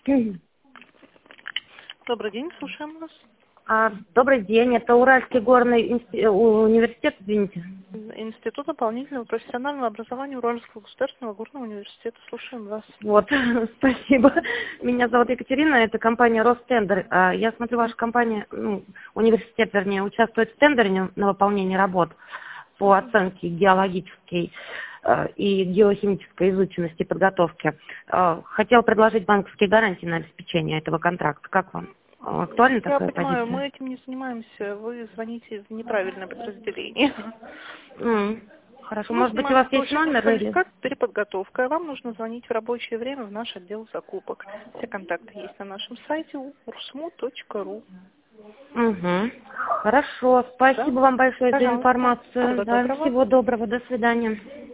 Добрый день, слушаем вас. Добрый день, это Уральский горный университет, извините. Институт дополнительного профессионального образования Уральского государственного горного университета. Слушаем вас. Вот, спасибо. Меня зовут Екатерина, это компания Ростендер. Я смотрю, ваша компания, университет, вернее, участвует в тендере на выполнение работ по оценке геологической и геохимической изученности и подготовки. Хотела предложить банковские гарантии на обеспечение этого контракта. Как вам? Актуальна Я такая понимаю, позиция? мы этим не занимаемся. Вы звоните в неправильное подразделение. Хорошо, Мы может быть, у вас занимаемся есть повышением номер или... квалификации, переподготовкой. А вам нужно звонить в рабочее время в наш отдел закупок. Все контакты есть на нашем сайте ursmu.ru. Хорошо, спасибо вам большое за Пожалуйста. информацию. Всего Да, доброго. всего доброго, до свидания.